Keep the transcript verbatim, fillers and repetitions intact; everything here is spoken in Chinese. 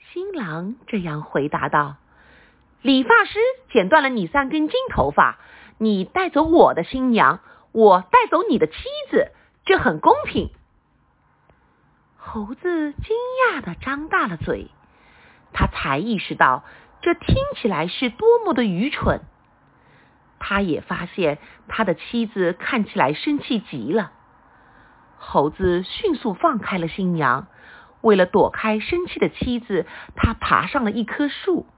新郎这样回答道：理发师剪断了你三根金头发，你带走我的新娘，我带走你的妻子，这很公平。猴子惊讶地张大了嘴，他才意识到这听起来是多么的愚蠢。他也发现他的妻子看起来生气极了。猴子迅速放开了新娘，为了躲开生气的妻子，他爬上了一棵树。